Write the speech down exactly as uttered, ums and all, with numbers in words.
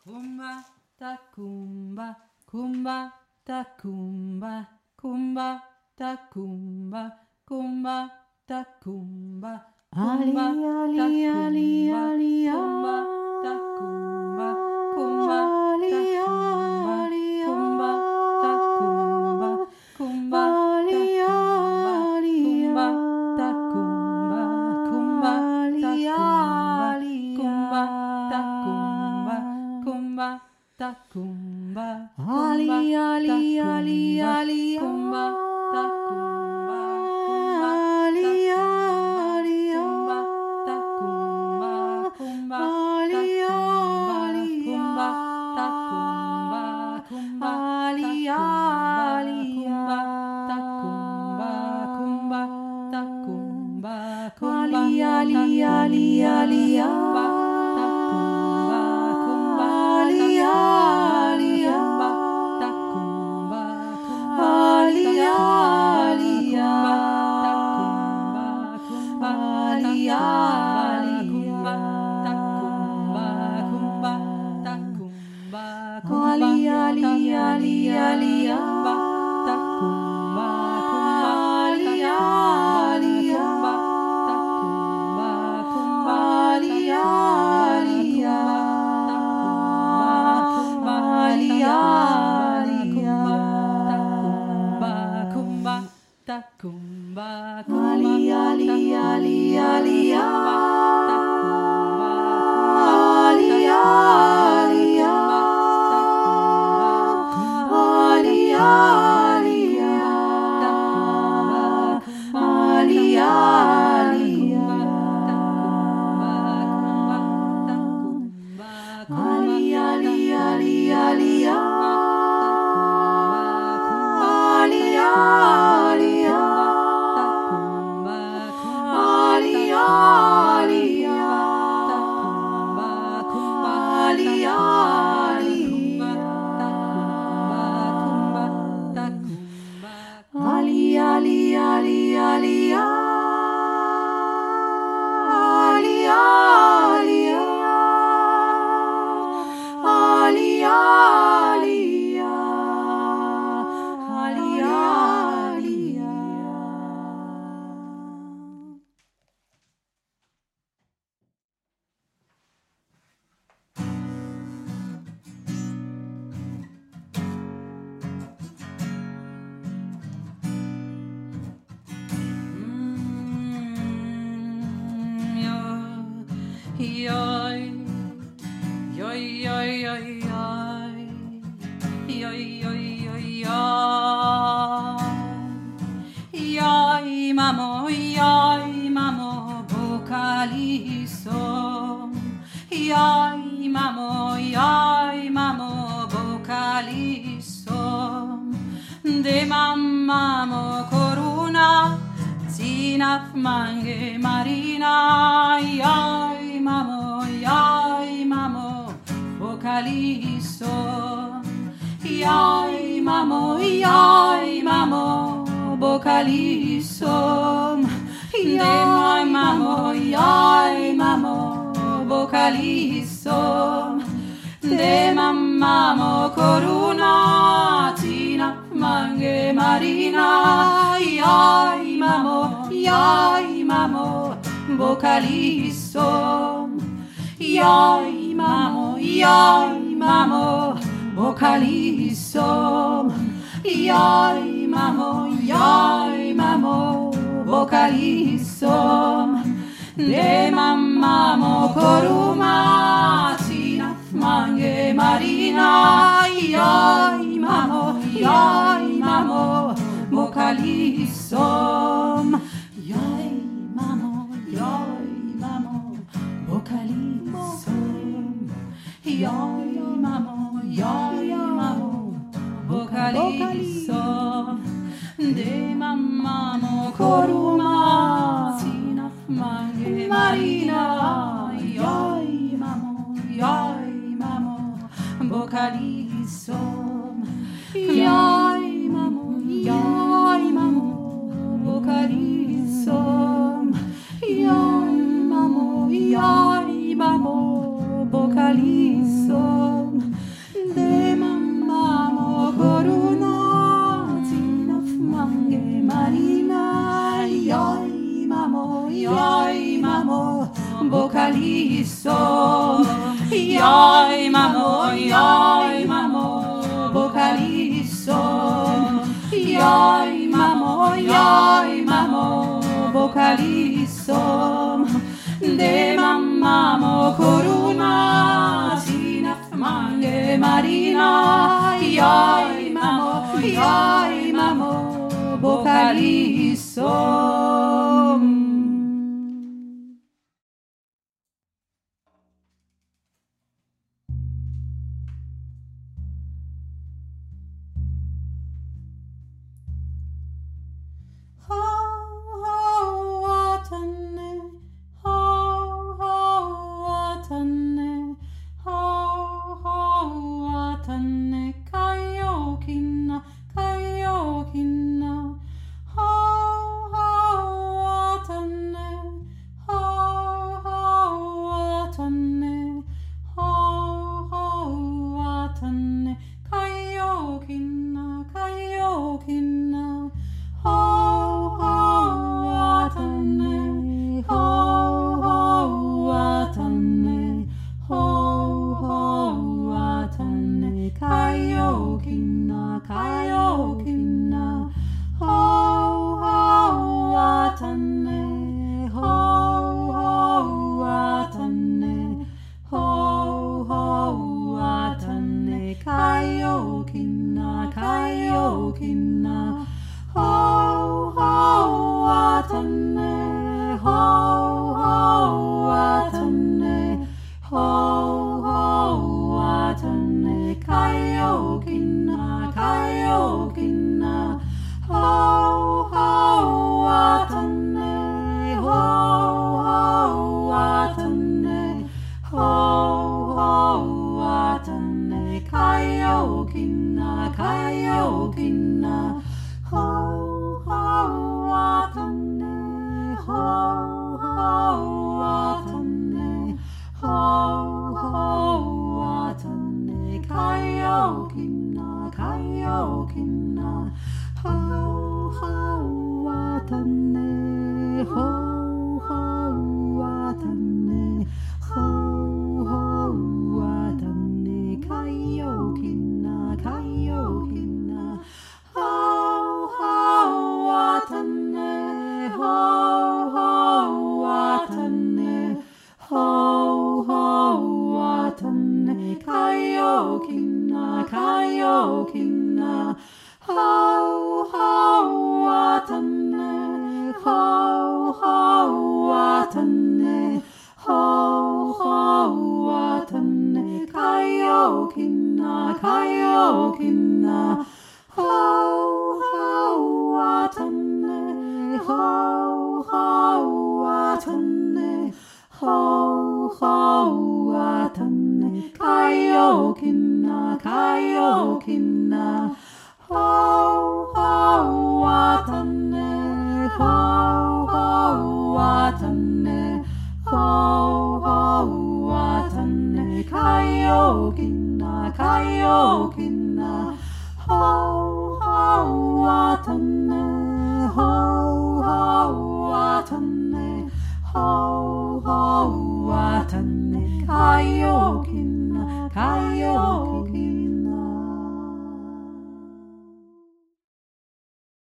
Kumba, ta kumba, kumba, ta kumba, kumba, ta kumba, kumba, ta kumba, kumba, ta kumba, kumba, ta kumba, kumba, ta kumba, kumba, ta kumba, kumba, ta kumba, kumba, ta kumba, kumba, ta kumba, ali ali ali ali kumba, ta kumba, ali ali kumba, ta kumba, kumba, ali ali kumba, ta kumba, kumba, ali ali kumba, ta kumba, kumba, ta kumba, kumba, ali ali ali ali kumba, ta kumba, kumba, ali ali kumba, ta kumba, kumba, ali ali kumba, ta kumba, kumba, ali ali kumba, ta kumba, kumba, ta kumba, kumba, ali ali ali ali kumba, ta kumba, kumba, ali ali kumba, ta kumba, kumba, ali ali kumba, ali ali kumba, kumba, ta kumba, ali ali ali ali kumba, ta kumba, ali ali kumba, ta kumba, ali ali ta kumba, ali ali ta kumba, ali ali ali ali ali ali ta kumba, ali ali ta kumba, kumba, ali ali ta kumba, kumba, ta kumba, ali ali ali ali ali ali ali ali ali ali Mamo, yai, mamo, vocaliso. Yai, mamo, yai, mamo, vocaliso. De mammamo coruna, zinaf mange marina. Yai, mamo, yai, mamo, vocaliso. Yai, mamo, yai, mamo, vocaliso. De mamo, yai, mamo, vocaliso. De mammamo coruna, tina, mange, marina. Yai, mamo, yai, mamo, vocaliso. Yai, mamo, yai, mamo, vocaliso. Yai, mamo, yai, mamo, vocaliso. De mammamo coruma, tina, mange, marina. Yai, mamo, yai, mamo, vocaliso. Yai, mamo, yai, mamo, vocaliso. Yai, mamo, yai, mamo, vocaliso. De mammamo coruma, tina, mange, marina. Yai, mamo, yai, mamo, vocaliso. Yai, mamo, yai, mamo, vocaliso. Yai, mamo, yai, mamo, vocaliso. Yoi mamo, yoi mamo, vocalisso. Yoi mamo, yoi mamo, vocalisso. De mamamo coruna, sinaf mange marina. Yoi mamo, yoi mamo, vocalisso. Kayo